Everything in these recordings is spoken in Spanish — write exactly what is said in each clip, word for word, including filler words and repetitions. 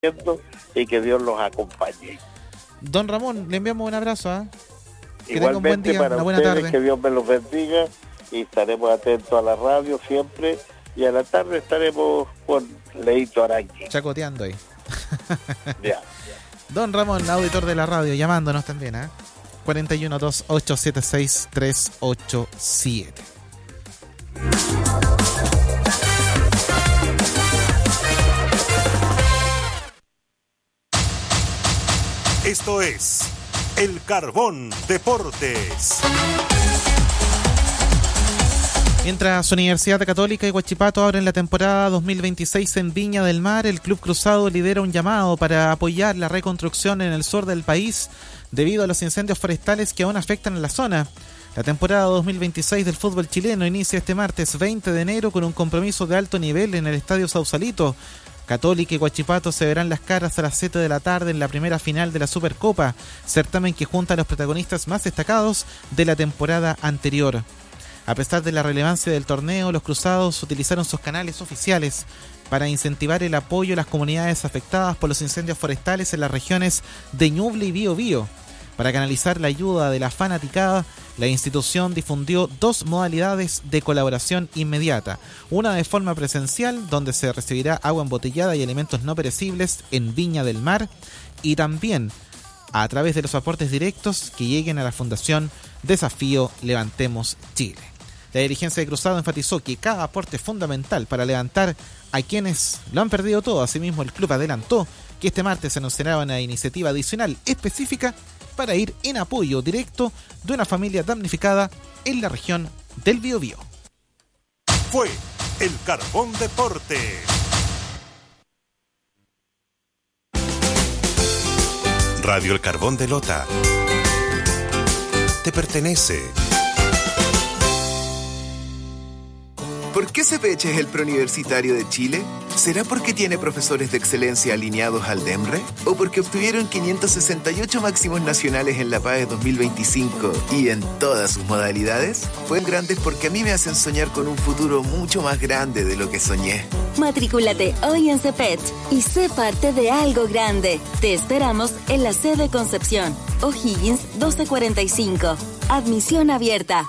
y que Dios los acompañe. Don Ramón, le enviamos un abrazo, ¿eh? Que Igualmente tenga un buen día, para una buena ustedes, tarde. que Dios me los bendiga y estaremos atentos a la radio siempre, y a la tarde estaremos con Leito Arangui. Chacoteando ahí. Ya. Don Ramón, auditor de la radio, llamándonos también, ¿eh? cuatro uno dos ocho siete seis tres ocho siete. Esto es El Carbón Deportes. Mientras Universidad Católica y Huachipato abren la temporada dos mil veintiséis en Viña del Mar, el Club Cruzado lidera un llamado para apoyar la reconstrucción en el sur del país debido a los incendios forestales que aún afectan a la zona. La temporada dos mil veintiséis del fútbol chileno inicia este martes veinte de enero con un compromiso de alto nivel en el Estadio Sausalito. Católica y Huachipato se verán las caras a las siete de la tarde en la primera final de la Supercopa, certamen que junta a los protagonistas más destacados de la temporada anterior. A pesar de la relevancia del torneo, los cruzados utilizaron sus canales oficiales para incentivar el apoyo a las comunidades afectadas por los incendios forestales en las regiones de Ñuble y Biobío. Para canalizar la ayuda de la fanaticada, la institución difundió dos modalidades de colaboración inmediata. Una de forma presencial, donde se recibirá agua embotellada y alimentos no perecibles en Viña del Mar, y también a través de los aportes directos que lleguen a la Fundación Desafío Levantemos Chile. La dirigencia de Cruzado enfatizó que cada aporte es fundamental para levantar a quienes lo han perdido todo. Asimismo, el club adelantó que este martes se anunciará una iniciativa adicional específica para ir en apoyo directo de una familia damnificada en la región del Biobío. Fue El Carbón Deportes. Radio El Carbón de Lota te pertenece. ¿Por qué C P H es el preuniversitario de Chile? ¿Será porque tiene profesores de excelencia alineados al DEMRE? ¿O porque obtuvieron quinientos sesenta y ocho máximos nacionales en la PAE dos mil veinticinco y en todas sus modalidades? Pues grandes porque a mí me hacen soñar con un futuro mucho más grande de lo que soñé. Matricúlate hoy en C P H y sé parte de algo grande. Te esperamos en la sede Concepción, O'Higgins doce cuarenta y cinco. Admisión abierta.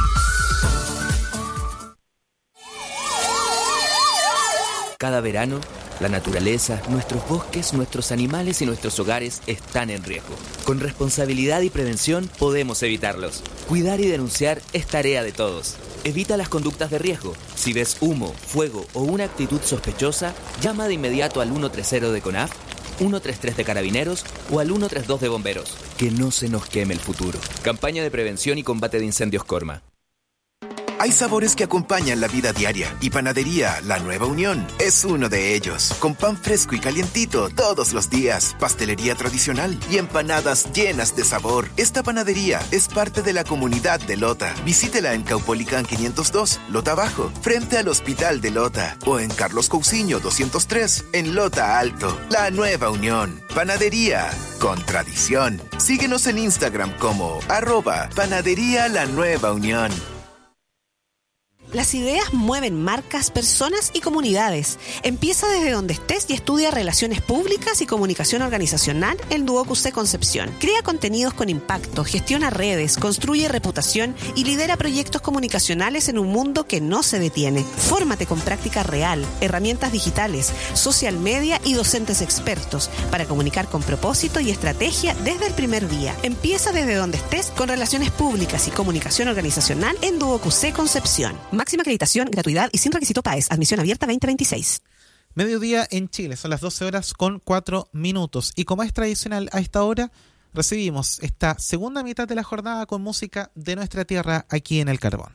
Cada verano, la naturaleza, nuestros bosques, nuestros animales y nuestros hogares están en riesgo. Con responsabilidad y prevención podemos evitarlos. Cuidar y denunciar es tarea de todos. Evita las conductas de riesgo. Si ves humo, fuego o una actitud sospechosa, llama de inmediato al ciento treinta de CONAF, ciento treinta y tres de Carabineros o al ciento treinta y dos de Bomberos. Que no se nos queme el futuro. Campaña de prevención y combate de incendios Corma. Hay sabores que acompañan la vida diaria y Panadería La Nueva Unión es uno de ellos. Con pan fresco y calientito todos los días, pastelería tradicional y empanadas llenas de sabor. Esta panadería es parte de la comunidad de Lota. Visítela en Caupolicán quinientos dos, Lota Bajo, frente al Hospital de Lota, o en Carlos Cousiño doscientos tres, en Lota Alto. La Nueva Unión, panadería con tradición. Síguenos en Instagram como arroba Panadería La Nueva Unión. Las ideas mueven marcas, personas y comunidades. Empieza desde donde estés y estudia Relaciones Públicas y Comunicación Organizacional en Duoc U C Concepción. Crea contenidos con impacto, gestiona redes, construye reputación y lidera proyectos comunicacionales en un mundo que no se detiene. Fórmate con práctica real, herramientas digitales, social media y docentes expertos para comunicar con propósito y estrategia desde el primer día. Empieza desde donde estés con Relaciones Públicas y Comunicación Organizacional en Duoc U C Concepción. Máxima acreditación, gratuidad y sin requisito PAES. Admisión abierta veinte veintiséis. Mediodía en Chile, son las doce horas con cuatro minutos. Y como es tradicional a esta hora, recibimos esta segunda mitad de la jornada con música de nuestra tierra aquí en El Carbón.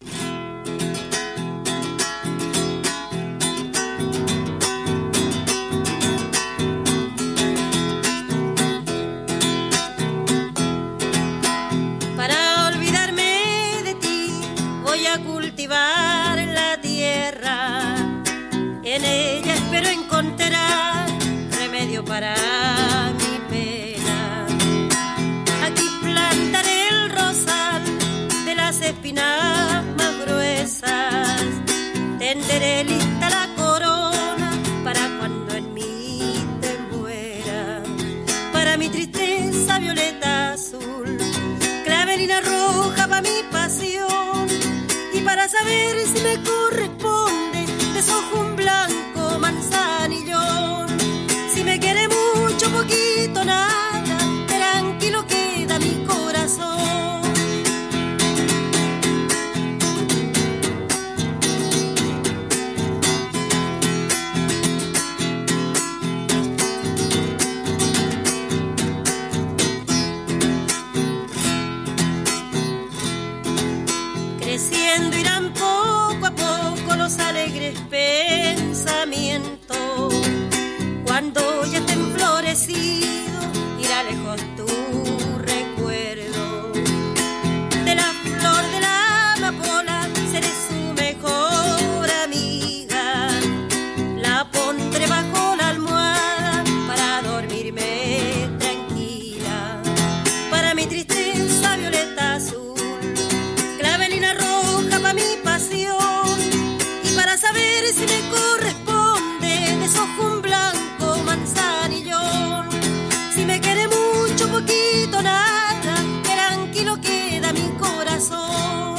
La tierra, en ella espero encontrar remedio para mi pena. Aquí plantaré el rosal de las espinas más gruesas, tenderé lista la corona para cuando en mí tembló. para mi tristeza violeta azul, clavelina roja para mi pasión, y para saber si me corresponde desojo un blanco manzanillón. Si me quiere mucho, poquito, nada, tranquilo queda mi corazón. Creciendo irán poco a poco los alegres pensamientos. Cuando ya estén florecidos, irá lejos tu recuerdo. De la flor de la amapola seré su mejor amiga. La pondré bajo la almohada para dormirme tranquila. Para mi tristeza violeta azul, clavelina roja para mi pasión, y para saber si me corresponde desojo un blanco manzanillón. Si me quiere mucho, poquito, nada, tranquilo queda mi corazón.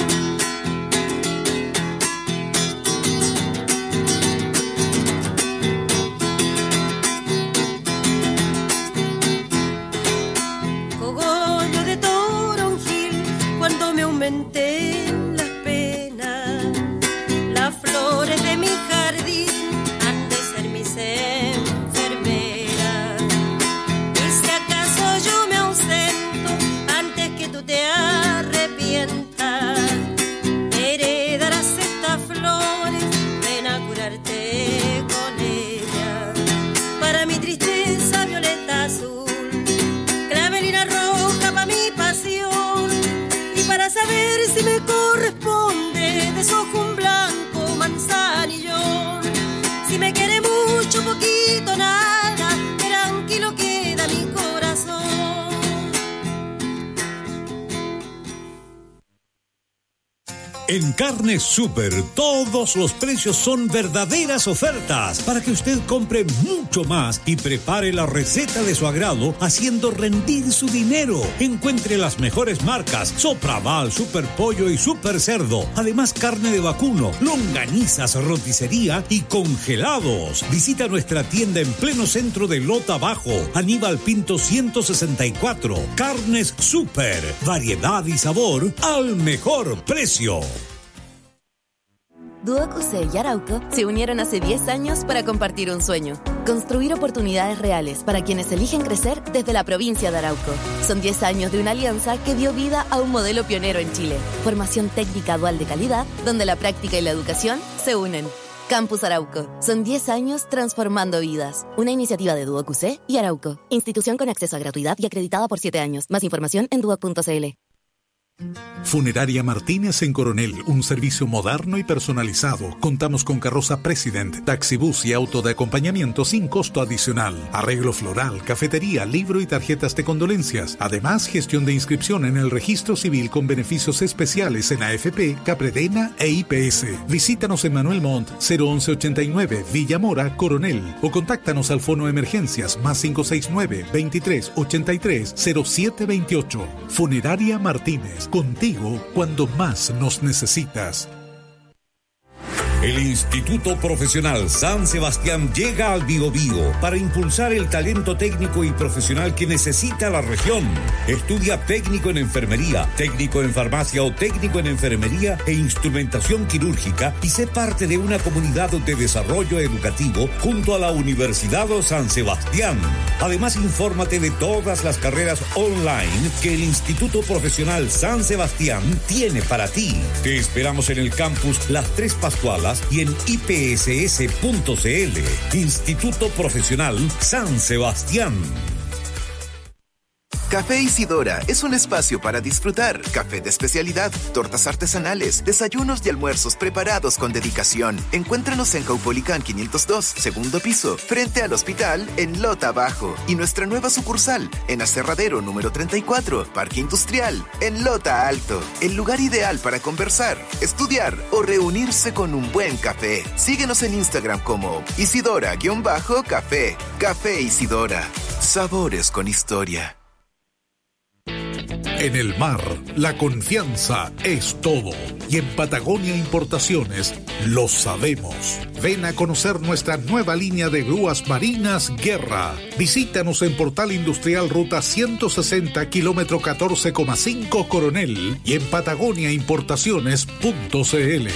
Cogollo de toronjil, cuando me aumenten las penas, las flores de mi jardín han de ser mis enfermeras. Y si acaso yo me ausento antes que tú te arrepientas, heredarás estas flores, ven a curarte con ellas. Para mi tristeza violeta azul, clavelina roja para mi pasión, y para saber si me corresponde desojo un blanco manzanillón. Si me quiere mucho, poquito, nada, tranquilo queda mi corazón. En Carnes Super todos los precios son verdaderas ofertas para que usted compre mucho más y prepare la receta de su agrado haciendo rendir su dinero. Encuentre las mejores marcas Sopraval, Super Pollo y Super Cerdo. Además carne de vacuno, longanizas, roticería y congelados. Visita nuestra tienda en pleno centro de Lota Bajo, Aníbal Pinto ciento sesenta y cuatro. Carnes Super, variedad y sabor al mejor precio. Duoc U C y Arauco se unieron hace diez años para compartir un sueño: construir oportunidades reales para quienes eligen crecer desde la provincia de Arauco. Son diez años de una alianza que dio vida a un modelo pionero en Chile. Formación técnica dual de calidad, donde la práctica y la educación se unen. Campus Arauco. Son diez años transformando vidas. Una iniciativa de Duoc U C y Arauco. Institución con acceso a gratuidad y acreditada por siete años. Más información en duoc punto c l. Funeraria Martínez en Coronel, un servicio moderno y personalizado. Contamos con carroza President, taxibús y auto de acompañamiento sin costo adicional. Arreglo floral, cafetería, libro y tarjetas de condolencias. Además, gestión de inscripción en el registro civil con beneficios especiales en A F P, Capredena e I P S. Visítanos en Manuel Montt, cero once ochenta y nueve, Villa Mora, Coronel. O contáctanos al fono emergencias más cinco seis nueve, veintitrés ochenta y tres, cero siete veintiocho. Funeraria Martínez, contigo cuando más nos necesitas. El Instituto Profesional San Sebastián llega al Biobío para impulsar el talento técnico y profesional que necesita la región. Estudia técnico en enfermería, técnico en farmacia o técnico en enfermería e instrumentación quirúrgica y sé parte de una comunidad de desarrollo educativo junto a la Universidad San Sebastián. Además, infórmate de todas las carreras online que el Instituto Profesional San Sebastián tiene para ti. Te esperamos en el campus Las Tres Pascualas y en i p s s punto c l. Instituto Profesional San Sebastián. Café Isidora es un espacio para disfrutar. Café de especialidad, tortas artesanales, desayunos y almuerzos preparados con dedicación. Encuéntranos en Caupolicán quinientos dos, segundo piso, frente al hospital en Lota Bajo. Y nuestra nueva sucursal en Aserradero número treinta y cuatro, Parque Industrial, en Lota Alto. El lugar ideal para conversar, estudiar o reunirse con un buen café. Síguenos en Instagram como Isidora-Café. Café Isidora. Sabores con historia. En el mar, la confianza es todo. Y en Patagonia Importaciones lo sabemos. Ven a conocer nuestra nueva línea de grúas marinas Guerra. Visítanos en Portal Industrial Ruta ciento sesenta, kilómetro catorce coma cinco Coronel y en patagonia importaciones punto c l.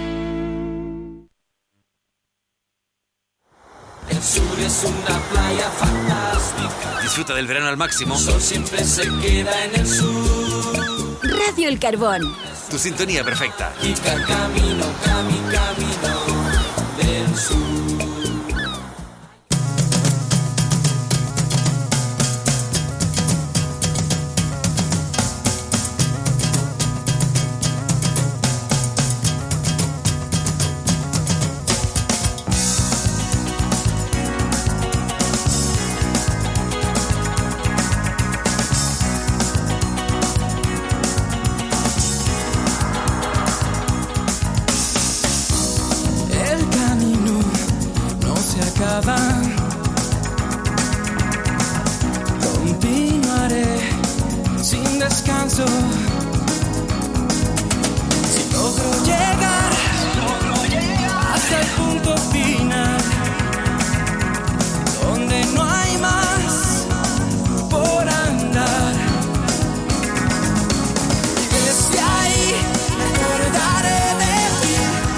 El sur es una playa fantástica. Disfruta del verano al máximo. El sol siempre se queda en el sur. Radio El Carbón. Tu sintonía perfecta. Y camino, camino, camino del sur. Continuaré sin descanso. Si logro llegar, si logro llegar hasta el punto final, donde no hay más por andar. Desde ahí me acordaré de ti.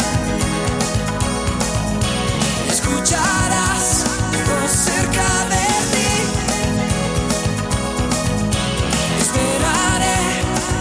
Escucharás cerca de ti, esperaré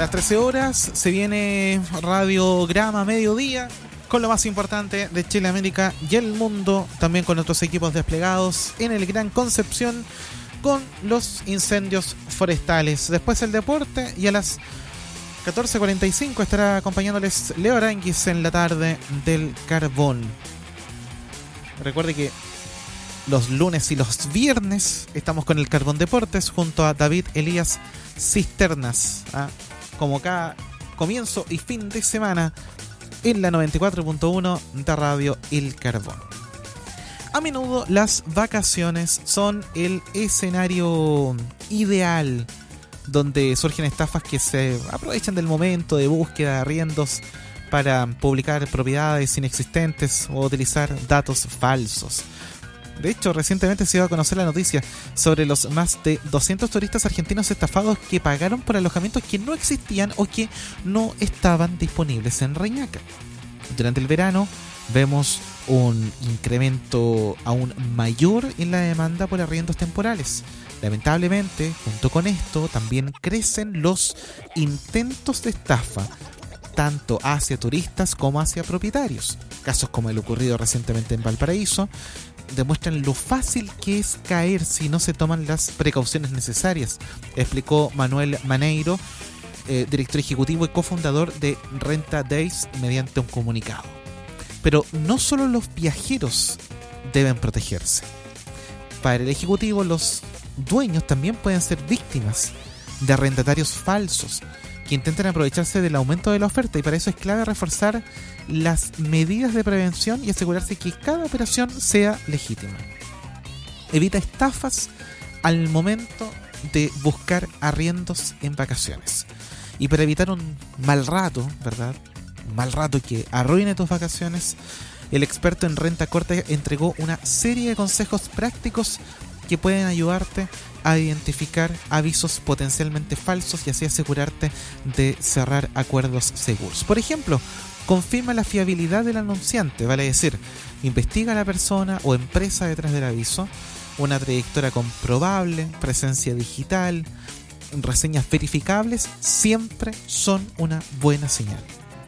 las trece horas se viene Radiograma Mediodía con lo más importante de Chile, América y el mundo, también con otros equipos desplegados en el Gran Concepción con los incendios forestales. Después el deporte y a las catorce cuarenta y cinco estará acompañándoles Leo Aranguis en la tarde del Carbón. Recuerde que los lunes y los viernes estamos con el Carbón Deportes junto a David Elías Cisternas, ¿ah? Como cada comienzo y fin de semana en la noventa y cuatro punto uno de Radio El Carbón. A menudo las vacaciones son el escenario ideal donde surgen estafas que se aprovechan del momento de búsqueda de arriendos para publicar propiedades inexistentes o utilizar datos falsos. De hecho, recientemente se dio a conocer la noticia sobre los más de doscientos turistas argentinos estafados que pagaron por alojamientos que no existían o que no estaban disponibles en Reñaca. Durante el verano vemos un incremento aún mayor en la demanda por arriendos temporales. Lamentablemente, junto con esto, también crecen los intentos de estafa, tanto hacia turistas como hacia propietarios. Casos como el ocurrido recientemente en Valparaíso demuestran lo fácil que es caer si no se toman las precauciones necesarias, explicó Manuel Maneiro, eh, director ejecutivo y cofundador de Renta Days, mediante un comunicado. Pero no solo los viajeros deben protegerse. Para el ejecutivo, los dueños también pueden ser víctimas de arrendatarios falsos que intentan aprovecharse del aumento de la oferta, y para eso es clave reforzar las medidas de prevención y asegurarse que cada operación sea legítima. Evita estafas al momento de buscar arriendos en vacaciones. Y para evitar un mal rato, ¿verdad? Un mal rato que arruine tus vacaciones, el experto en renta corta entregó una serie de consejos prácticos que pueden ayudarte a identificar avisos potencialmente falsos y así asegurarte de cerrar acuerdos seguros. Por ejemplo, confirma la fiabilidad del anunciante, vale decir, investiga a la persona o empresa detrás del aviso, una trayectoria comprobable, presencia digital, reseñas verificables, siempre son una buena señal.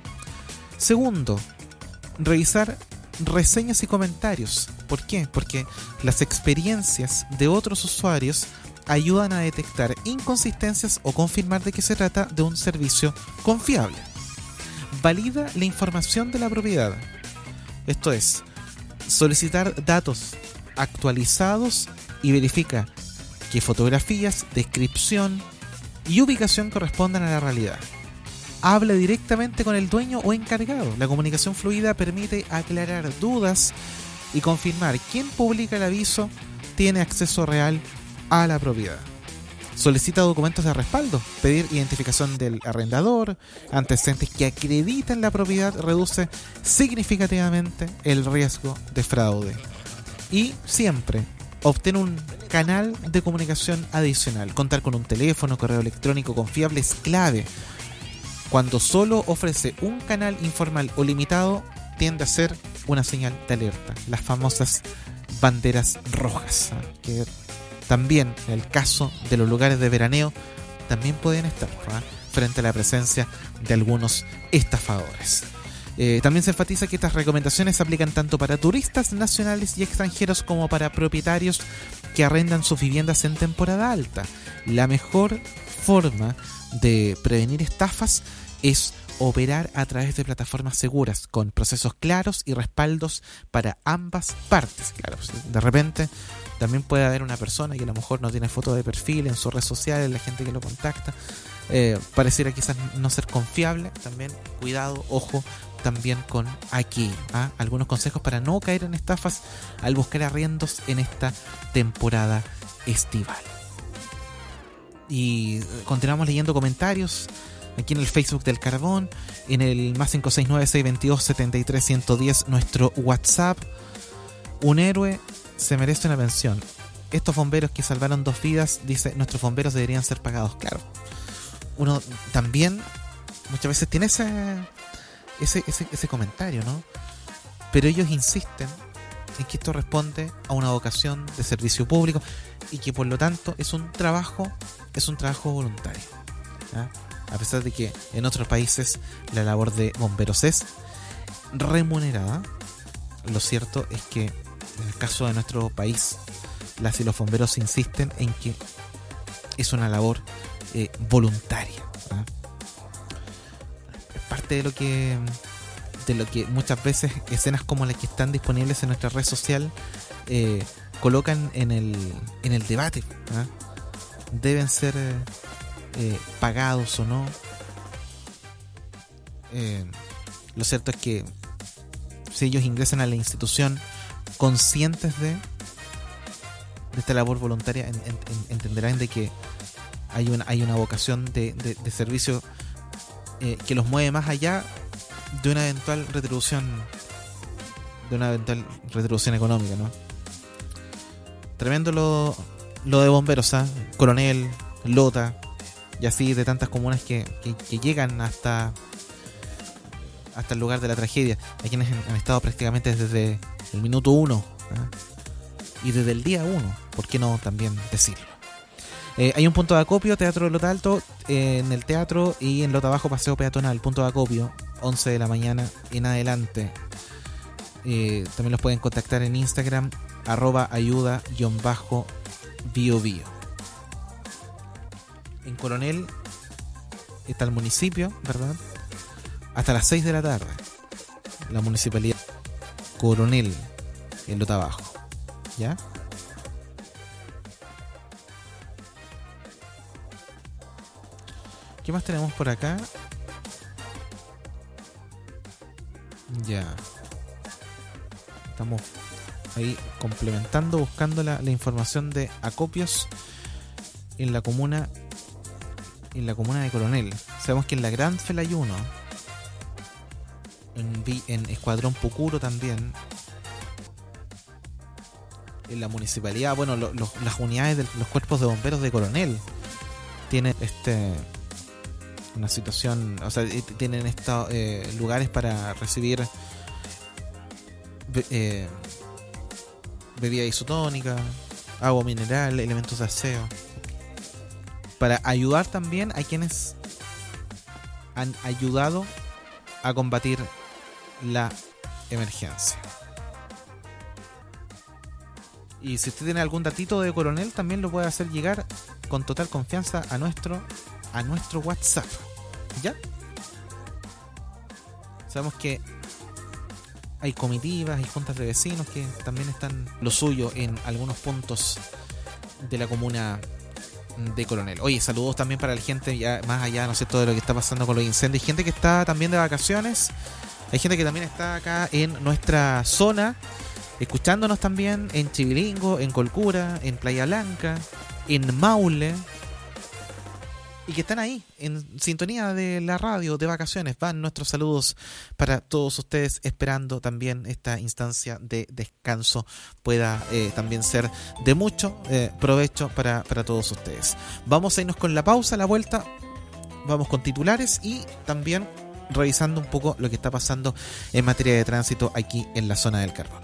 Segundo, revisar reseñas y comentarios. ¿Por qué? Porque las experiencias de otros usuarios ayudan a detectar inconsistencias o confirmar de que se trata de un servicio confiable. Valida la información de la propiedad. Esto es, solicitar datos actualizados y verifica que fotografías, descripción y ubicación correspondan a la realidad. Habla directamente con el dueño o encargado. La comunicación fluida permite aclarar dudas y confirmar quién publica el aviso tiene acceso real a la propiedad. Solicita documentos de respaldo. Pedir identificación del arrendador, antecedentes que acreditan la propiedad reduce significativamente el riesgo de fraude. Y siempre obtén un canal de comunicación adicional. Contar con un teléfono, correo electrónico confiable es clave. Cuando solo ofrece un canal informal o limitado, tiende a ser una señal de alerta. Las famosas banderas rojas, ¿eh? Que también, en el caso de los lugares de veraneo, también pueden estar, ¿eh? frente a la presencia de algunos estafadores. Eh, también se enfatiza que estas recomendaciones se aplican tanto para turistas nacionales y extranjeros como para propietarios que arrendan sus viviendas en temporada alta. La mejor forma de prevenir estafas es operar a través de plataformas seguras con procesos claros y respaldos para ambas partes. Claro, de repente también puede haber una persona que a lo mejor no tiene foto de perfil en sus redes sociales, la gente que lo contacta eh, pareciera quizás no ser confiable. También cuidado, ojo también con aquí ¿ah? algunos consejos para no caer en estafas al buscar arriendos en esta temporada estival. Y continuamos leyendo comentarios aquí en el Facebook del Carbón, en el más cinco seis nueve, seis dos dos, siete tres uno cero, nuestro WhatsApp. Un héroe se merece una pensión. Estos bomberos que salvaron dos vidas, dice, nuestros bomberos deberían ser pagados. Claro, uno también muchas veces tiene ese, ese, ese, ese comentario, ¿no? Pero ellos insisten en que esto responde a una vocación de servicio público y que por lo tanto es un trabajo es un trabajo voluntario, ¿ya? a pesar de que en otros países la labor de bomberos es remunerada, lo cierto es que en el caso de nuestro país, las y los bomberos insisten en que es una labor eh, voluntaria, ¿eh? Es parte de lo que de lo que muchas veces escenas como las que están disponibles en nuestra red social eh, colocan en el en el debate, ¿eh? Deben ser eh, eh, pagados o no. Eh, lo cierto es que si ellos ingresan a la institución conscientes de, de esta labor voluntaria, en, en, entenderán de que hay una, hay una vocación de, de, de servicio eh, que los mueve más allá de una eventual retribución de una eventual retribución económica, ¿no? Tremendo lo, lo de bomberos, ¿eh? Coronel, Lota y así de tantas comunas que, que, que llegan hasta hasta el lugar de la tragedia. Hay quienes han estado prácticamente desde el minuto uno, ¿eh? Y desde el día uno, ¿por qué no también decirlo? Eh, hay un punto de acopio, Teatro de Lota Alto, eh, en el teatro, y en Lota Bajo, paseo peatonal, punto de acopio, once de la mañana en adelante. Eh, también los pueden contactar en Instagram, arroba ayuda guión bajo bio bio. En Coronel está el municipio, ¿verdad? Hasta las seis de la tarde. La municipalidad Coronel en Lota Bajo. ¿Ya? ¿Qué más tenemos por acá? Ya. Estamos ahí complementando, buscando la, la información de acopios en la comuna en la comuna de Coronel. Sabemos que en la Gran Felayuno, en, en Escuadrón Pucuro también, en la municipalidad, bueno, lo, lo, las unidades de los cuerpos de bomberos de Coronel tienen este una situación, o sea, tienen estos eh, lugares para recibir eh, bebida isotónica, agua mineral, elementos de aseo, para ayudar también a quienes han ayudado a combatir la emergencia. Y si usted tiene algún datito de Coronel, también lo puede hacer llegar con total confianza a nuestro a nuestro WhatsApp. ¿Ya? Sabemos que hay comitivas y juntas de vecinos que también están lo suyo en algunos puntos de la comuna de Coronel. Oye, saludos también para la gente ya más allá, ¿no es cierto?, de lo que está pasando con los incendios. Hay gente que está también de vacaciones. Hay gente que también está acá en nuestra zona, escuchándonos también en Chivilingo, en Colcura, en Playa Blanca, en Maule, y que están ahí en sintonía de la radio de vacaciones. Van nuestros saludos para todos ustedes, esperando también esta instancia de descanso pueda eh, también ser de mucho eh, provecho para, para todos ustedes. Vamos a irnos con la pausa, la vuelta, vamos con titulares y también revisando un poco lo que está pasando en materia de tránsito aquí en la zona del Carbón.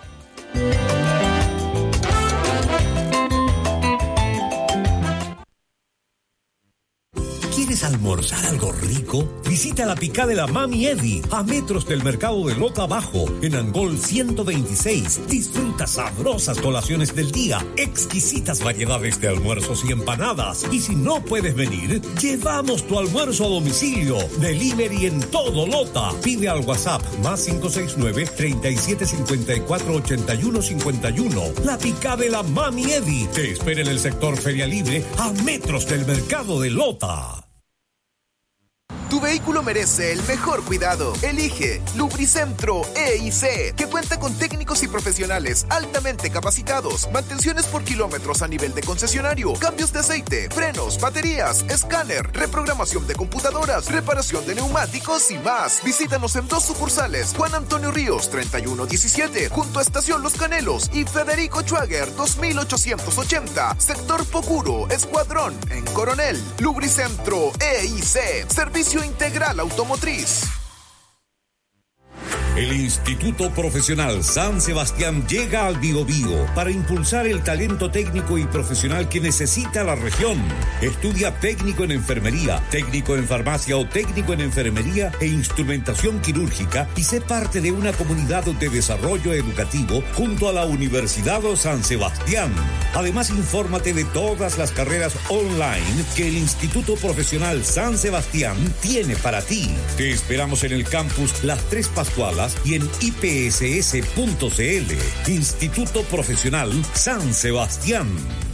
¿Quieres almorzar algo rico? Visita la Picada de la Mami Eddie, a metros del mercado de Lota Bajo, en Angol ciento veintiséis. Disfruta sabrosas colaciones del día, exquisitas variedades de almuerzos y empanadas. Y si no puedes venir, llevamos tu almuerzo a domicilio. Delivery en todo Lota. Pide al WhatsApp más cinco seis nueve, treinta y siete cincuenta y cuatro, ochenta y uno cincuenta y uno. La Picada de la Mami Eddie te espera en el sector Feria Libre, a metros del mercado de Lota. Tu vehículo merece el mejor cuidado. Elige Lubricentro E y C, que cuenta con técnicos y profesionales altamente capacitados, mantenciones por kilómetros a nivel de concesionario, cambios de aceite, frenos, baterías, escáner, reprogramación de computadoras, reparación de neumáticos y más. Visítanos en dos sucursales: Juan Antonio Ríos treinta y uno diecisiete, junto a Estación Los Canelos, y Federico Schwager dos mil ochocientos ochenta, sector Pocuro, Escuadrón, en Coronel. Lubricentro E y C, servicio integral automotriz. El Instituto Profesional San Sebastián llega al Biobío para impulsar el talento técnico y profesional que necesita la región. Estudia técnico en enfermería, técnico en farmacia o técnico en enfermería e instrumentación quirúrgica y sé parte de una comunidad de desarrollo educativo junto a la Universidad San Sebastián. Además, infórmate de todas las carreras online que el Instituto Profesional San Sebastián tiene para ti. Te esperamos en el campus Las Tres Pascualas y en i p s s punto c l. Instituto Profesional San Sebastián.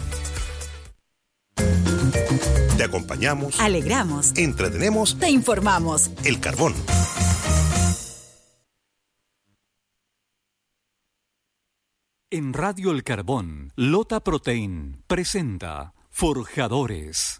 Te acompañamos, alegramos, entretenemos, te informamos. El Carbón. En Radio El Carbón, Lota Protein presenta Forjadores.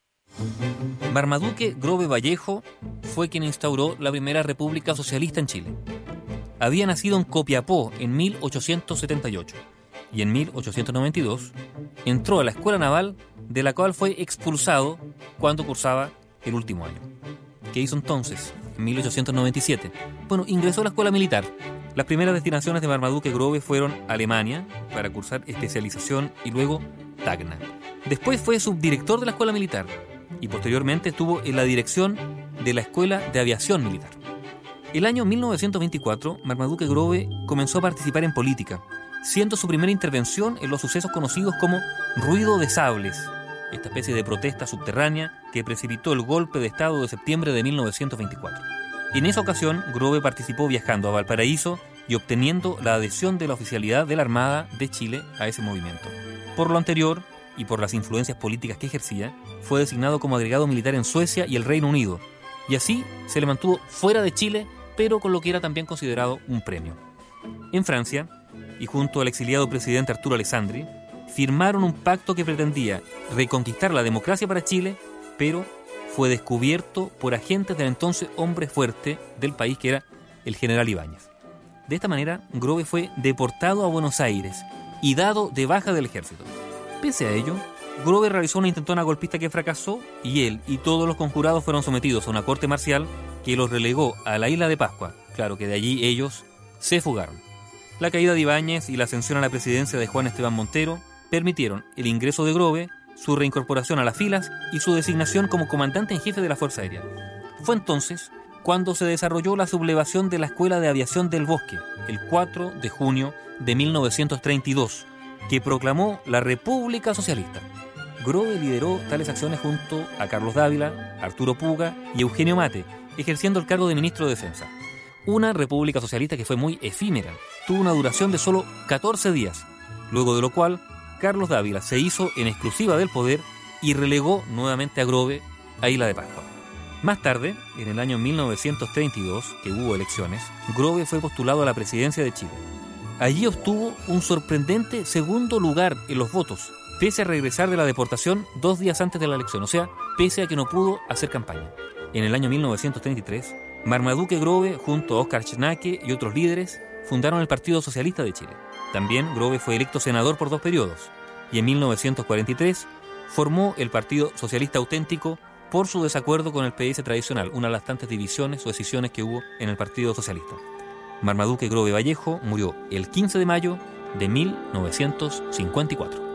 Marmaduke Grove Vallejo fue quien instauró la primera república socialista en Chile. Había nacido en Copiapó en mil ochocientos setenta y ocho y en mil ochocientos noventa y dos entró a la escuela naval, de la cual fue expulsado cuando cursaba el último año. ¿Qué hizo entonces? En mil ochocientos noventa y siete. Bueno, ingresó a la escuela militar. Las primeras destinaciones de Marmaduke Grove fueron Alemania, para cursar especialización, y luego Tacna. Después fue subdirector de la escuela militar y posteriormente estuvo en la dirección de la Escuela de Aviación Militar. El año mil novecientos veinticuatro, Marmaduke Grove comenzó a participar en política, siendo su primera intervención en los sucesos conocidos como Ruido de Sables, esta especie de protesta subterránea que precipitó el golpe de Estado de septiembre de mil novecientos veinticuatro. En esa ocasión, Grove participó viajando a Valparaíso y obteniendo la adhesión de la oficialidad de la Armada de Chile a ese movimiento. Por lo anterior, y por las influencias políticas que ejercía, fue designado como agregado militar en Suecia y el Reino Unido, y así se le mantuvo fuera de Chile, pero con lo que era también considerado un premio. En Francia, y junto al exiliado presidente Arturo Alessandri, firmaron un pacto que pretendía reconquistar la democracia para Chile, pero fue descubierto por agentes del entonces hombre fuerte del país, que era el general Ibáñez. De esta manera, Grove fue deportado a Buenos Aires y dado de baja del ejército. Pese a ello, Grove realizó una intentona golpista que fracasó y él y todos los conjurados fueron sometidos a una corte marcial que los relegó a la isla de Pascua. Claro que de allí ellos se fugaron. La caída de Ibáñez y la ascensión a la presidencia de Juan Esteban Montero permitieron el ingreso de Grove, su reincorporación a las filas y su designación como comandante en jefe de la Fuerza Aérea. Fue entonces cuando se desarrolló la sublevación de la Escuela de Aviación del Bosque, el cuatro de junio de mil novecientos treinta y dos, que proclamó la República Socialista. Grove lideró tales acciones junto a Carlos Dávila, Arturo Puga y Eugenio Mate, ejerciendo el cargo de ministro de Defensa. Una República Socialista que fue muy efímera, tuvo una duración de solo catorce días, luego de lo cual Carlos Dávila se hizo en exclusiva del poder y relegó nuevamente a Grove a Isla de Pascua. Más tarde, en el año mil novecientos treinta y dos, que hubo elecciones, Grove fue postulado a la presidencia de Chile. Allí obtuvo un sorprendente segundo lugar en los votos, pese a regresar de la deportación dos días antes de la elección, o sea, pese a que no pudo hacer campaña. En el año mil novecientos treinta y tres, Marmaduke Grove, junto a Oscar Schnake y otros líderes, fundaron el Partido Socialista de Chile. También Grove fue electo senador por dos periodos, y en mil novecientos cuarenta y tres formó el Partido Socialista Auténtico por su desacuerdo con el P S tradicional, una de las tantas divisiones o escisiones que hubo en el Partido Socialista. Marmaduke Grove Vallejo murió el quince de mayo de mil novecientos cincuenta y cuatro.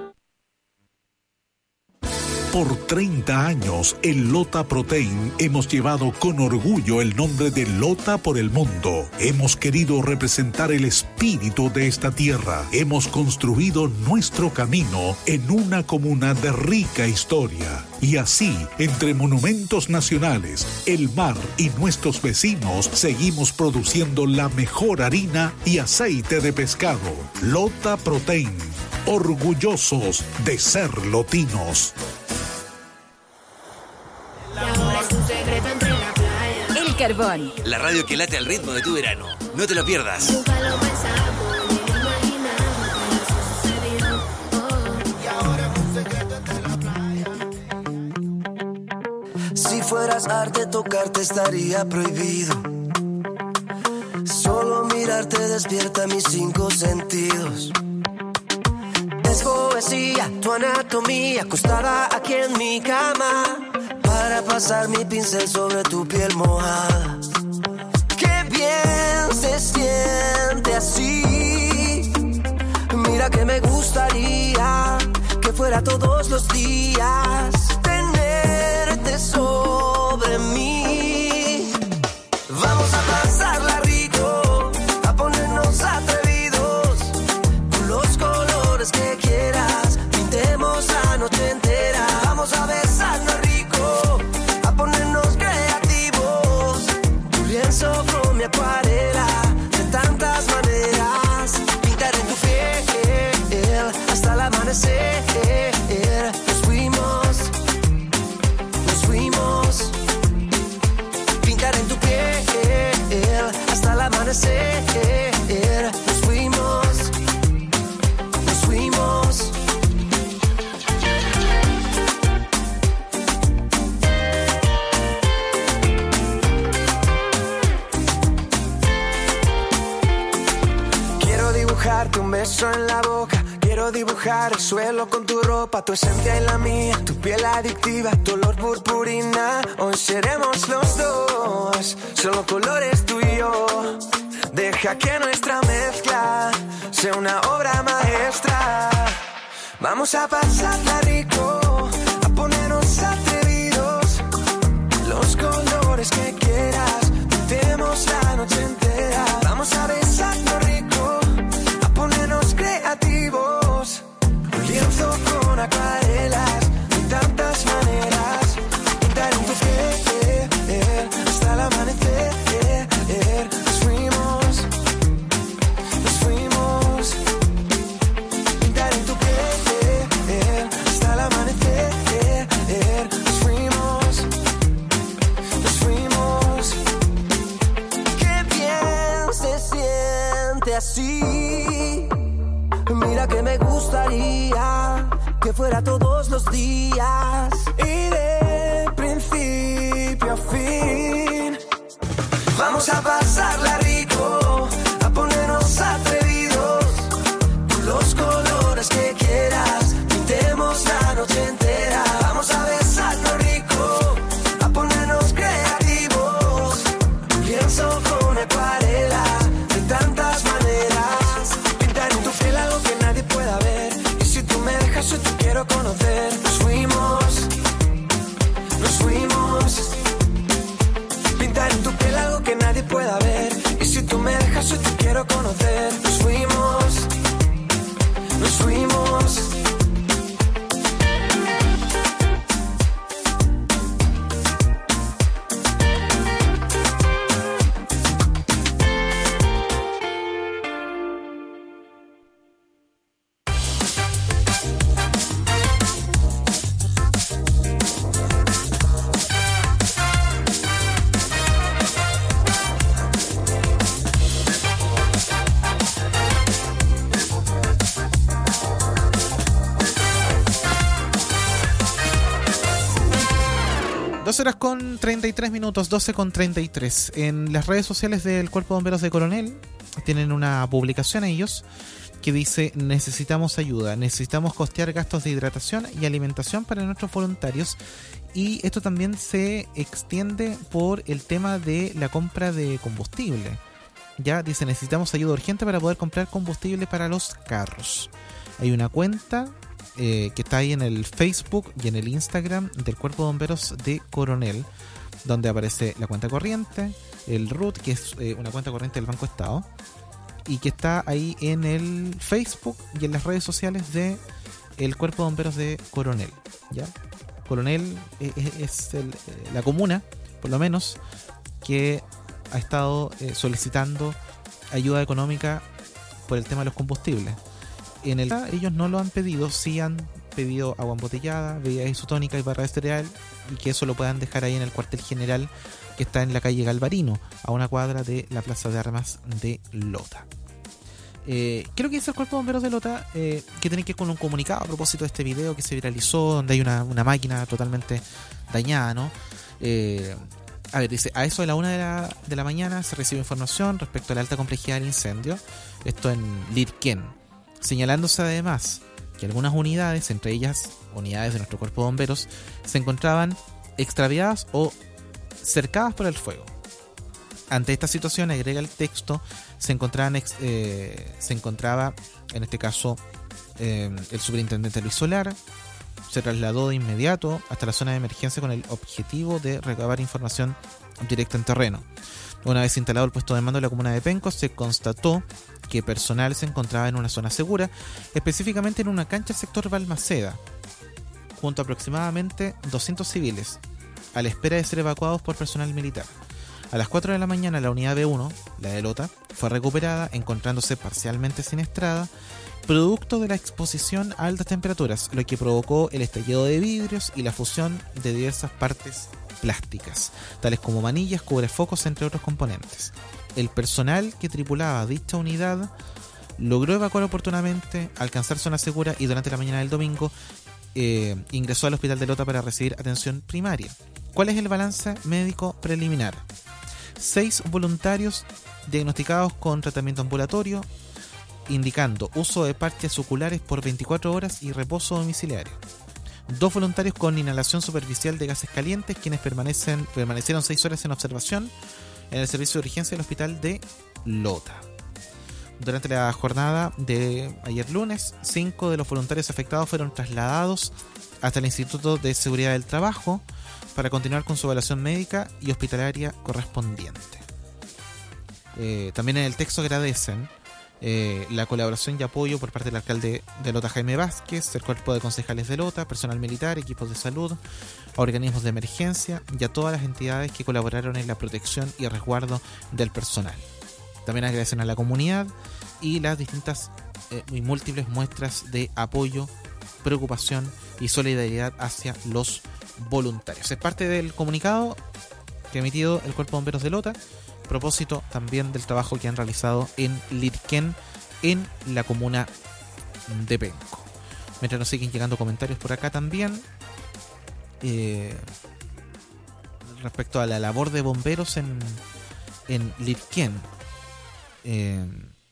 Por treinta años, en Lota Protein hemos llevado con orgullo el nombre de Lota por el mundo. Hemos querido representar el espíritu de esta tierra. Hemos construido nuestro camino en una comuna de rica historia. Y así, entre monumentos nacionales, el mar y nuestros vecinos, seguimos produciendo la mejor harina y aceite de pescado. Lota Protein, orgullosos de ser lotinos. El Carbón. La radio que late al ritmo de tu verano. No te lo pierdas. Si fueras arte, tocarte estaría prohibido. Solo mirarte despierta mis cinco sentidos. Es poesía, tu anatomía, acostada aquí en mi cama, para pasar mi pincel sobre tu piel mojada. Qué bien se siente así. Mira que me gustaría que fuera todos los días tenerte sobre mí. Vamos a pasarla rico, a ponernos atrevidos, con los colores que quieras, pintemos la noche entera. Vamos a besarnos rico, a ponernos creativos, lienzo con mi acuarela, de tantas maneras, pintar en tu piel hasta el amanecer. Nos fuimos, nos fuimos, pintar en tu piel hasta el amanecer. Nos fuimos, nos fuimos. Quiero dibujarte un beso en la boca. Quiero dibujar el suelo con tu ropa, tu esencia y la mía, tu piel adictiva, tu olor purpurina. Hoy seremos los dos, solo colores tú y yo. Deja que nuestra mezcla sea una obra maestra. Vamos a pasarla rico, a ponernos atrevidos, los colores que quieras, pintemos la noche entera. Vamos a besarnos rico, a ponernos creativos, un lienzo con acuarelas, de tantas maneras, pintar en tu piel hasta el amanecer. Nos fuimos, nos fuimos, pintar en tu piel hasta el amanecer. Nos fuimos, nos fuimos. Qué bien se siente así. Mira que me gustaría que fuera todos los días y de principio a fin. Vamos a pasarla rico, a ponernos atrevidos, con los colores que quieras, pintemos la noche entera. Vamos a besarnos rico, a ponernos creativos, un lienzo con acuarela, de tantas maneras, pintar en tu piel algo que nadie pueda ver. Y si tú me dejas, yo te quiero conocer. Nos fuimos, nos fuimos, pintar en tu piel algo que nadie pueda ver. Y si tú me dejas, yo te quiero conocer. Nos fuimos, nos fuimos. dos horas con treinta y tres minutos, doce con treinta y tres. En las redes sociales del Cuerpo de Bomberos de Coronel tienen una publicación ellos que dice: necesitamos ayuda, necesitamos costear gastos de hidratación y alimentación para nuestros voluntarios. Y esto también se extiende por el tema de la compra de combustible. Ya dice: necesitamos ayuda urgente para poder comprar combustible para los carros. Hay una cuenta Eh, que está ahí en el Facebook y en el Instagram del Cuerpo de Bomberos de Coronel, donde aparece la cuenta corriente, el R U T, que es eh, una cuenta corriente del Banco Estado, y que está ahí en el Facebook y en las redes sociales de el Cuerpo de Bomberos de Coronel. ¿Ya? Coronel es, es el, la comuna, por lo menos, que ha estado eh, solicitando ayuda económica por el tema de los combustibles. En el ellos no lo han pedido, sí han pedido agua embotellada, bebida isotónica y barra de cereal, y que eso lo puedan dejar ahí en el cuartel general que está en la calle Galvarino, a una cuadra de la Plaza de Armas de Lota. Eh, ¿Qué es lo que dice el Cuerpo de Bomberos de Lota? Eh, que tiene que ver con un comunicado a propósito de este video que se viralizó, donde hay una, una máquina totalmente dañada, ¿no? Eh, a ver, dice: a eso de la una de la, de la mañana se recibe información respecto a la alta complejidad del incendio, esto en Lirquén, señalándose además que algunas unidades, entre ellas unidades de nuestro Cuerpo de Bomberos, se encontraban extraviadas o cercadas por el fuego. Ante esta situación, agrega el texto, se, encontraban ex, eh, se encontraba, en este caso, eh, el superintendente Luis Solar. Se trasladó de inmediato hasta la zona de emergencia con el objetivo de recabar información directa en terreno. Una vez instalado el puesto de mando de la comuna de Penco, se constató que personal se encontraba en una zona segura, específicamente en una cancha del sector Balmaceda, junto a aproximadamente doscientos civiles, a la espera de ser evacuados por personal militar. A las cuatro de la mañana la unidad B uno, la de Lota, fue recuperada, encontrándose parcialmente siniestrada, producto de la exposición a altas temperaturas, lo que provocó el estallido de vidrios y la fusión de diversas partes plásticas, tales como manillas, cubrefocos, entre otros componentes. El personal que tripulaba dicha unidad logró evacuar oportunamente, alcanzar zona segura y durante la mañana del domingo eh, ingresó al hospital de Lota para recibir atención primaria. ¿Cuál es el balance médico preliminar? Seis voluntarios diagnosticados con tratamiento ambulatorio, indicando uso de parches oculares por veinticuatro horas y reposo domiciliario. Dos voluntarios con inhalación superficial de gases calientes, quienes permanecen, permanecieron seis horas en observación en el servicio de urgencia del hospital de Lota. Durante la jornada de ayer lunes, cinco de los voluntarios afectados fueron trasladados hasta el Instituto de Seguridad del Trabajo para continuar con su evaluación médica y hospitalaria correspondiente. Eh, también en el texto agradecen Eh, la colaboración y apoyo por parte del alcalde de Lota, Jaime Vázquez, el cuerpo de concejales de Lota, personal militar, equipos de salud, organismos de emergencia y a todas las entidades que colaboraron en la protección y resguardo del personal. También agradecen a la comunidad y las distintas eh, y múltiples muestras de apoyo, preocupación y solidaridad hacia los voluntarios. Es parte del comunicado que ha emitido el Cuerpo de Bomberos de Lota, propósito también del trabajo que han realizado en Lirquén, en la comuna de Penco. Mientras nos siguen llegando comentarios por acá también eh, respecto a la labor de bomberos en, en Lirquén. Eh,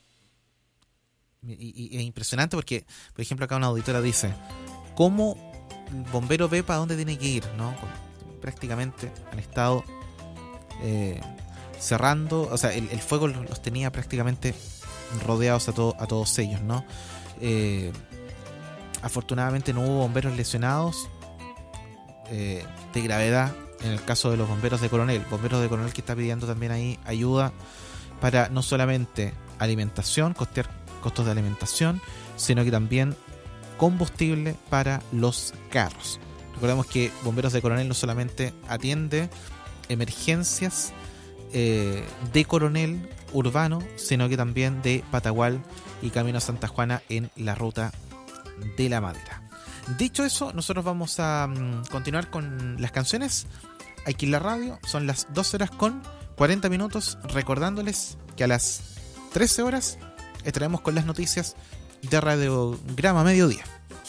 y, y es impresionante porque, por ejemplo, acá una auditora dice cómo el bombero ve para dónde tiene que ir, ¿no? Prácticamente han estado eh, cerrando, o sea, el, el fuego los, los tenía prácticamente rodeados a, to, a todos ellos, ¿no? Eh, afortunadamente no hubo bomberos lesionados eh, de gravedad en el caso de los bomberos de Coronel. Bomberos de Coronel que está pidiendo también ahí ayuda para no solamente alimentación, costear costos de alimentación, sino que también combustible para los carros. Recordemos que Bomberos de Coronel no solamente atiende emergencias eh, de Coronel urbano, sino que también de Patagual y Camino a Santa Juana en la ruta de la Madera. Dicho eso, nosotros vamos a um, continuar con las canciones aquí en la radio. Son las doce horas con cuarenta minutos, recordándoles que a las trece horas estaremos con las noticias de Radiograma Mediodía.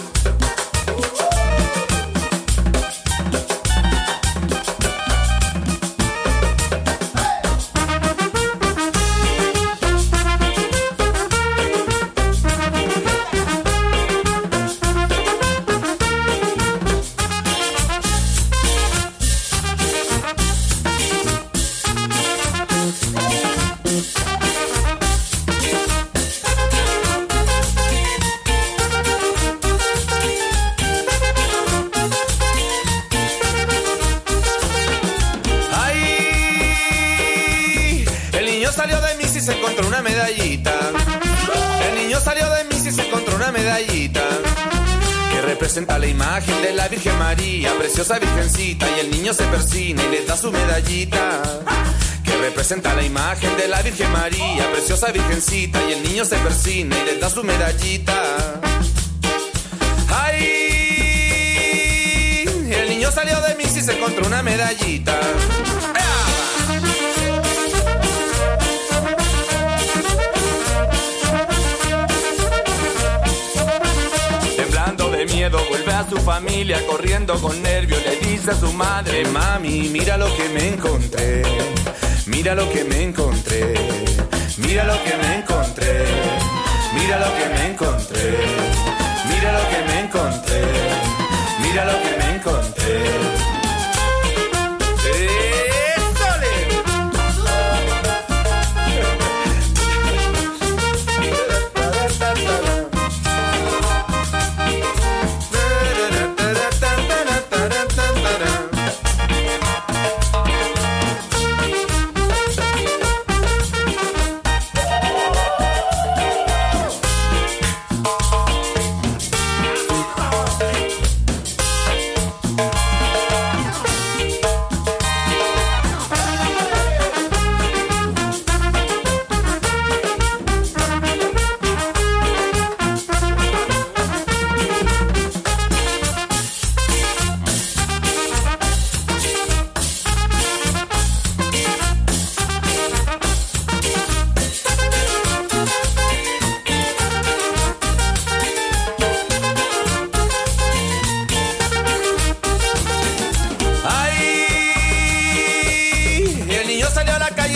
Representa la imagen de la Virgen María, preciosa virgencita, y el niño se persina y le da su medallita. Que representa la imagen de la Virgen María, preciosa virgencita, y el niño se persina y le da su medallita. ¡Ay! El niño salió de misa y se encontró una medallita. De miedo vuelve a su familia corriendo con nervios, le dice a su madre: mami, mira lo que me encontré, mira lo que me encontré, mira lo que me encontré, mira lo que me encontré, mira lo que me encontré, mira lo que me encontré. ¡Échale!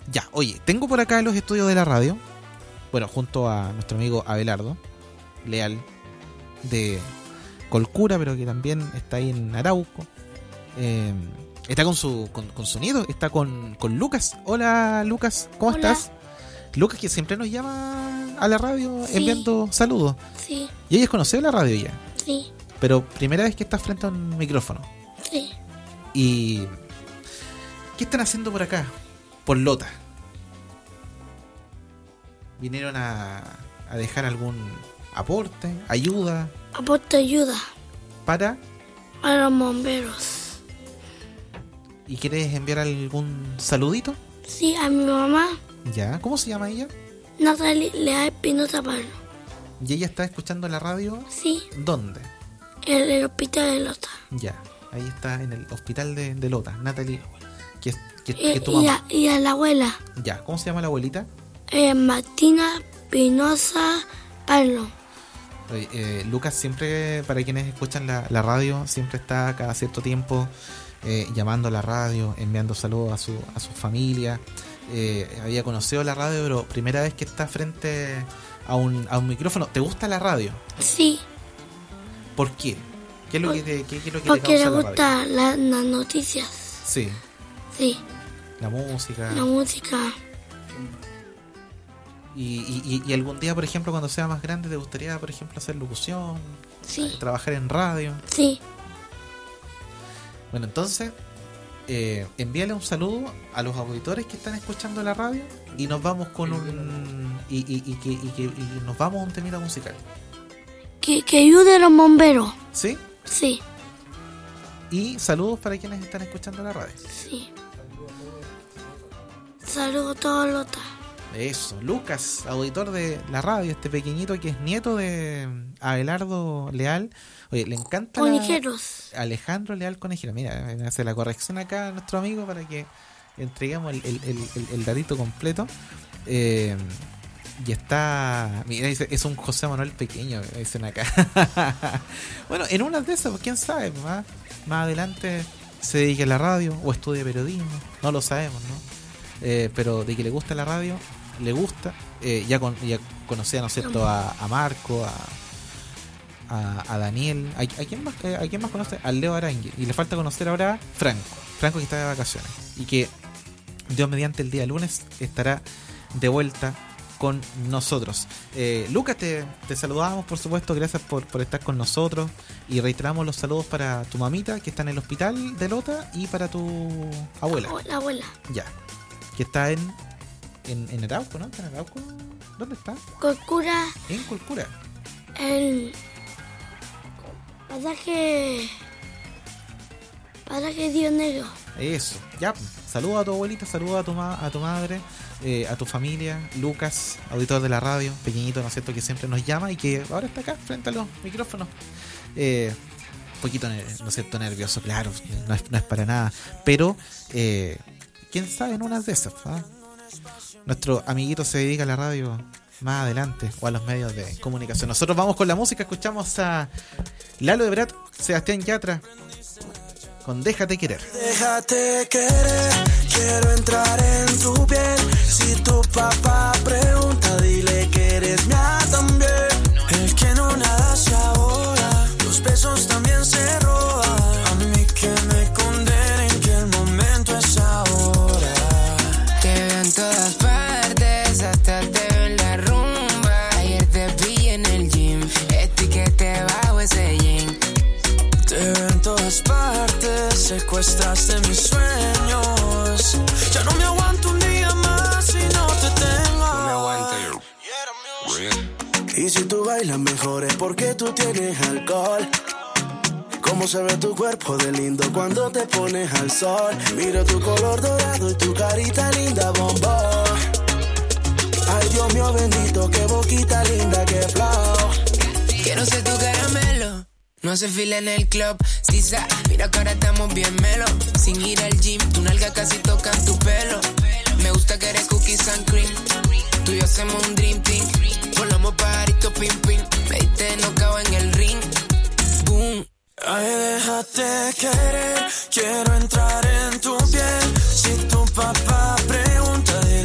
Ya, oye, tengo por acá en los estudios de la radio, bueno, junto a nuestro amigo Abelardo Leal, de Colcura, pero que también está ahí en Arauco. Eh, está con su con, con sonido, está con, con Lucas. Hola, Lucas, ¿cómo Hola. estás? Lucas, que siempre nos llama a la radio Sí. enviando saludos. Sí, Y ella es conocida la radio ya, sí, pero primera vez que estás frente a un micrófono. sí. ¿Y qué están haciendo por acá? Por Lota. ¿Vinieron a, a dejar algún aporte, ayuda Aporta ayuda para? a los bomberos. ¿Y quieres enviar algún saludito? Sí, a mi mamá, Ya, ¿cómo se llama ella? Natalie Leal Espinosa Pablo. ¿Y ella está escuchando la radio? Sí, ¿Dónde? en el hospital de Lota. Ya, ahí está en el hospital de, de Lota, Natalie, que es que, Y, que tu y mamá. a, y a la abuela, Ya, ¿cómo se llama la abuelita? eh, Martina Espinosa Pablo. Oye, eh, Lucas siempre, para quienes escuchan la, la radio, siempre está cada cierto tiempo eh, llamando a la radio, enviando saludos a su, a su familia. Eh, había conocido la radio, pero primera vez que está frente a un, a un micrófono. ¿Te gusta la radio? Sí, ¿Por qué? ¿Qué es lo que te, qué, qué es lo que te porque le causa la radio? gusta la- las noticias. Sí, Sí, la música. la música. Y, y, y- y algún día, por ejemplo, cuando sea más grande, ¿te gustaría, por ejemplo, hacer locución? Sí. ¿Trabajar en radio? Sí, Bueno, entonces, eh, envíale un saludo a los auditores que están escuchando la radio y nos vamos con un... Y, y, y, que, y, que, y nos vamos a un temita musical. que, que ayude a los bomberos. ¿Sí? Sí, Y saludos para quienes están escuchando la radio. sí. Saludos a todos Lota. Eso, Lucas, auditor de la radio, este pequeñito que es nieto de Abelardo Leal. Oye, le encanta la- Conejeros. Alejandro Leal Conejero. Mira, me hace la corrección acá a nuestro amigo para que entreguemos el, el, el, el- el datito completo. Eh, y está, mira, dice, es un José Manuel pequeño, dicen acá. Bueno, en una de esas, pues, quién sabe, más, más adelante se dedique a la radio o estudie periodismo, no lo sabemos, ¿no? Eh, pero de que le gusta la radio, le gusta. Eh, ya, con, ya conocía, ¿no es cierto?, a, a Marco, a, a, a Daniel. ¿A, a quién más, eh, ¿A quién más conoce? Al Leo Arangui. Y le falta conocer ahora a Franco. Franco, que está de vacaciones. Y que Dios mediante el día lunes estará de vuelta con nosotros. Eh, Lucas, te, te saludamos, por supuesto. Gracias por, por estar con nosotros. Y reiteramos los saludos para tu mamita, que está en el hospital de Lota, y para tu abuela. La abuela. Ya. Que está en, en, en Arauco, ¿no? ¿Está en Arauco? ¿Dónde está? Colcura. En Colcura. El pasaje. Pasaje Río Negro. Eso. Ya. Saluda a tu abuelita, saluda a tu, ma- a tu madre, eh, a tu familia. Lucas, auditor de la radio, pequeñito, ¿no es cierto?, que siempre nos llama y que ahora está acá frente a los micrófonos. Eh, un poquito, ¿no es cierto?, nervioso, claro, no es, no es para nada. Pero, eh, quién sabe, en unas de esas, ¿ah? Nuestro amiguito se dedica a la radio más adelante o a los medios de comunicación. Nosotros vamos con la música, escuchamos a Lalo Ebrat, Sebastián Yatra con Déjate Querer. Déjate querer, quiero entrar en tu piel. Si tu papá pregunta, dile que eres mía también. El que no nada se ahora, los besos también se roban. A mí que me condenen, que el momento es ahora. Te veo en todas partes, hasta te veo en la rumba. Ayer te vi en el gym, etiquete bajo ese jean. Te veo en todas partes, secuestraste mis sueños. Ya no me aguanto un día más si no te tengo. No me aguanto yo. Y si tú bailas mejor es porque tú tienes alcohol. Cómo se ve tu cuerpo de lindo cuando te pones al sol. Miro tu color dorado y tu carita linda, bombón. Ay, Dios mío bendito, qué boquita linda, qué flow. Quiero ser tu caramelo, no hace fila en el club. Sisa, mira que ahora estamos bien melo. Sin ir al gym, tu nalga casi toca tu pelo. Me gusta que eres cookies and cream. Tú y yo hacemos un dream team. Volamos pajarito pim pim. Me diste nocao en el ring. Boom. Ay, déjate querer, quiero entrar en tu piel. Si tu papá pregunta,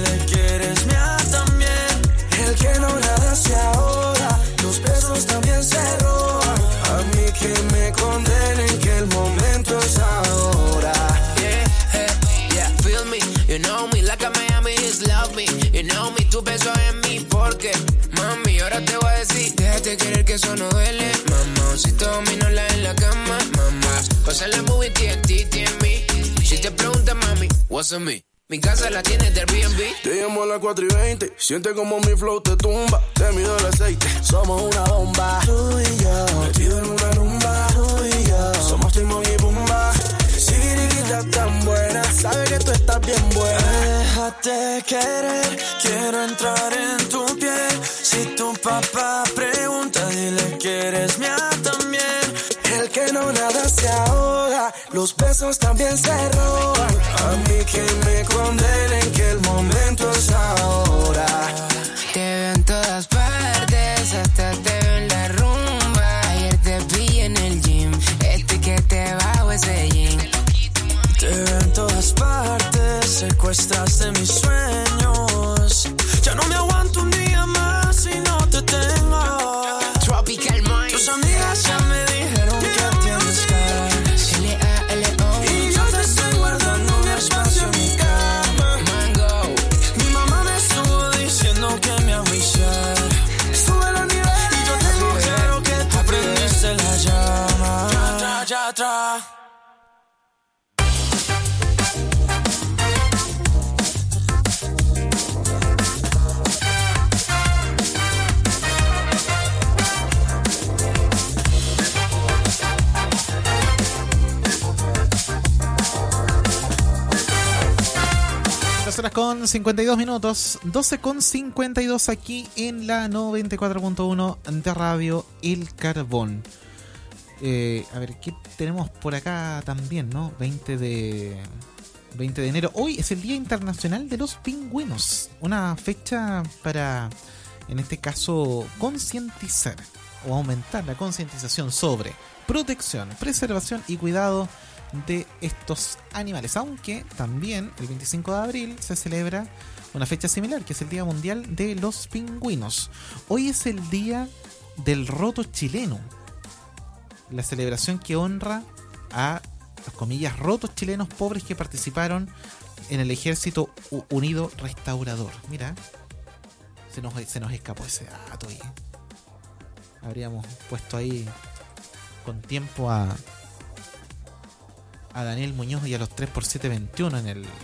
se roban. A mí que me condenen, que el momento es ahora. Yeah, hey, yeah, feel me, you know me, like a Miami is love me. You know me, tu beso en mí, porque mami, ahora te voy a decir, déjate querer que eso no duele. Mamá, si todo dominola en la cama, mamá. Pasa la movie, T N T, T N B. Si te preguntas, mami, what's on me? Mi casa la tienes del B and B. Te llamo a las cuatro y veinte. Siente como mi flow te tumba. Te mido el aceite. Somos una bomba. Tú y yo. Metido en una rumba. Tú y yo. Somos Timón y Pumba. Siriguita tan buena. Sabe que tú estás bien buena. Déjate querer. Quiero entrar en tu piel. Si tu papá pregunta, dile que eres mía también. El que no nada se ahoga, los besos también se roban. A mí que me condenen, que el momento es ahora. Te veo en todas partes, hasta te veo en la rumba. Ayer te vi en el gym, este que te bajo ese jean. Te veo en todas partes, secuestraste mis sueños. Ya no me aguanto un día más si no te tengo. Tropical Mind. Tus amigas ya me dijeron que tienes caras. L A L O. Y yo te estoy guardando un espacio en mi cama. Mango. Mi mamá me estuvo diciendo que me avisar. Sube el nivel y yo tengo claro que tú prendiste la llama. Ya, ya, ya, ya. doce horas con cincuenta y dos minutos, doce con cincuenta y dos aquí en la noventa y cuatro punto uno de Radio El Carbón. Eh, a ver, ¿qué tenemos por acá también, no? veinte de enero. Hoy es el Día Internacional de los Pingüinos. Una fecha para, en este caso, concientizar o aumentar la concientización sobre protección, preservación y cuidado de estos animales, aunque también el veinticinco de abril se celebra una fecha similar, que es el Día Mundial de los Pingüinos. Hoy es el Día del Roto Chileno, la celebración que honra a los comillas rotos chilenos pobres que participaron en el Ejército Unido Restaurador. Mira, se nos, se nos escapó ese dato ahí. Habríamos puesto ahí con tiempo a a Daniel Muñoz y a los tres por siete veintiuno en el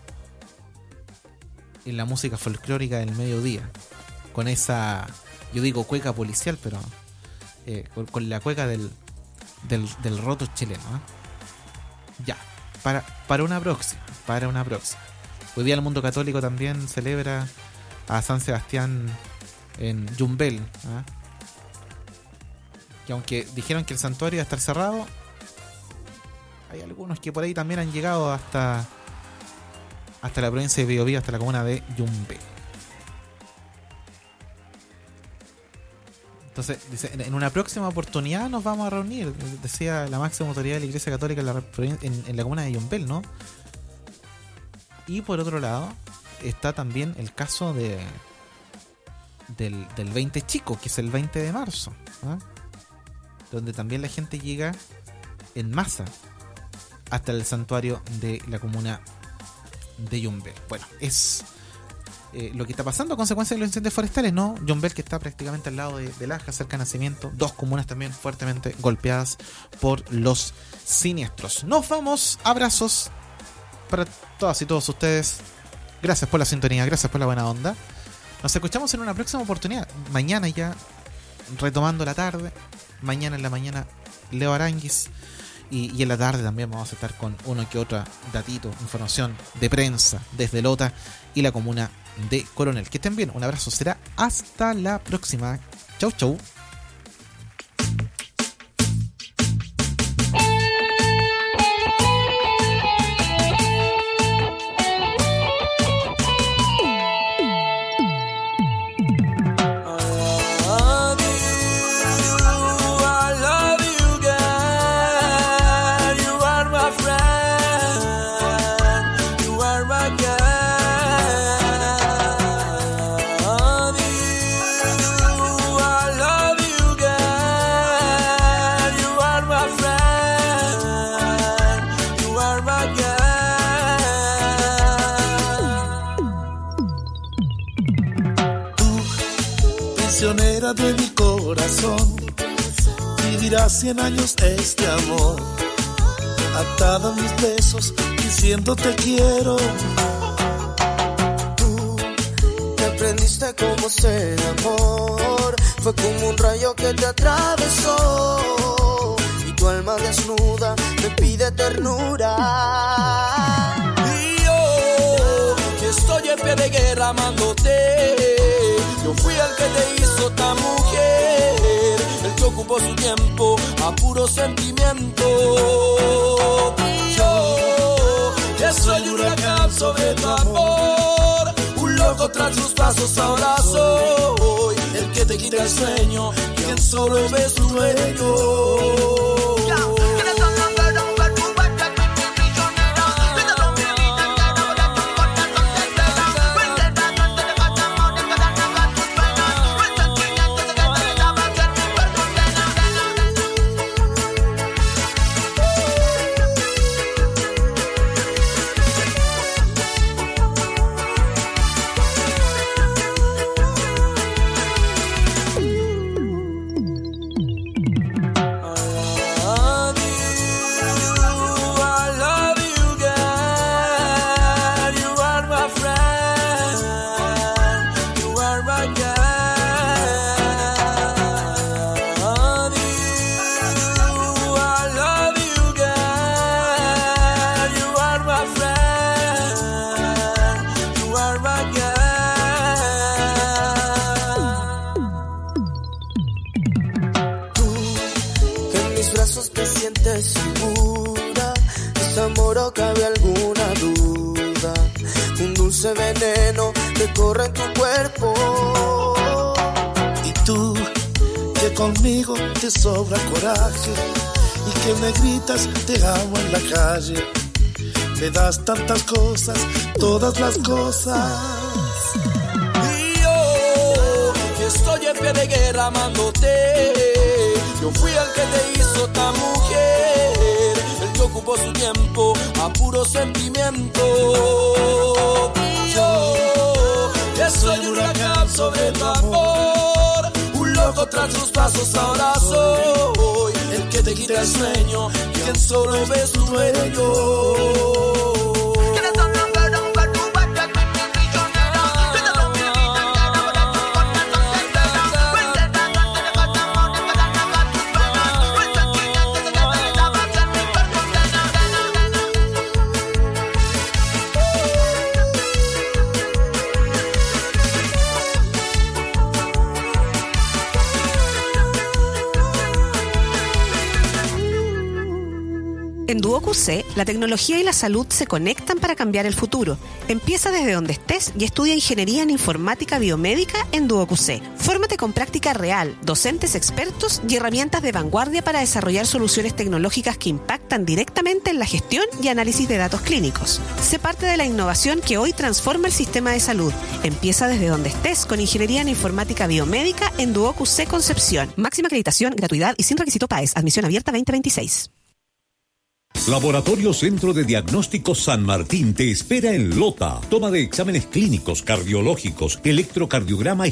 en la música folclórica del mediodía, con esa, yo digo cueca policial, pero eh, con, con la cueca del del, del roto chileno, ¿eh? Ya, para, para una próxima, para una próxima. Hoy día el mundo católico también celebra a San Sebastián en Yumbel, ¿eh? Que aunque dijeron que el santuario iba a estar cerrado, hay algunos que por ahí también han llegado hasta hasta la provincia de Biobío, hasta la comuna de Yumbel. Entonces, dice, en una próxima oportunidad nos vamos a reunir, decía la máxima autoridad de la Iglesia Católica en la, en, en la comuna de Yumbel, ¿no? Y por otro lado, está también el caso de del, del veinte chico, que es el veinte de marzo, ¿no? Donde también la gente llega en masa hasta el santuario de la comuna de Yumbel. Bueno, es eh, lo que está pasando a consecuencia de los incendios forestales, ¿no? Yumbel, que está prácticamente al lado de, de Laja, cerca de Nacimiento. Dos comunas también fuertemente golpeadas por los siniestros. Nos vamos, abrazos para todas y todos ustedes. Gracias por la sintonía, gracias por la buena onda. Nos escuchamos en una próxima oportunidad. Mañana ya, retomando la tarde. Mañana en la mañana, Leo Aranguis. Y, y en la tarde también vamos a estar con uno que otro datito, información de prensa desde Lota y la comuna de Coronel. Que estén bien, un abrazo, será hasta la próxima. Chau, chau. I love fuera de mi corazón, vivirá cien años este amor, atada a mis besos, diciendo te quiero. Tú te aprendiste cómo ser amor, fue como un rayo que te atravesó, y tu alma desnuda me pide ternura. Y yo, que estoy en pie de guerra amándote, yo fui el que te hizo tan mujer, el que ocupó su tiempo a puro sentimiento. Y yo, que soy un huracán sobre tu amor, un loco tras tus pasos, ahora soy el que te quita el sueño, quien solo ves tu dueño. Segura, es amor o cabe alguna duda, un dulce veneno que corre en tu cuerpo. Y tú, que conmigo te sobra coraje y que me gritas te amo en la calle, me das tantas cosas, todas las cosas. Y yo, que estoy en pie de guerra amándote, yo fui el que te hizo tan mujer, el que ocupó su tiempo a puro sentimiento. Y yo, que soy un huracán sobre tu amor, un loco tras tus pasos, ahora soy el que te quita el sueño, quien solo ves tu dueño. En Duo Q C, la tecnología y la salud se conectan para cambiar el futuro. Empieza desde donde estés y estudia Ingeniería en Informática Biomédica en Duo Q C. Fórmate con práctica real, docentes expertos y herramientas de vanguardia para desarrollar soluciones tecnológicas que impactan directamente en la gestión y análisis de datos clínicos. Sé parte de la innovación que hoy transforma el sistema de salud. Empieza desde donde estés con Ingeniería en Informática Biomédica en Duo Q C Concepción. Máxima acreditación, gratuidad y sin requisito P A E S. Admisión abierta veinte veintiséis. Laboratorio Centro de Diagnóstico San Martín te espera en Lota. Toma de exámenes clínicos, cardiológicos, electrocardiograma y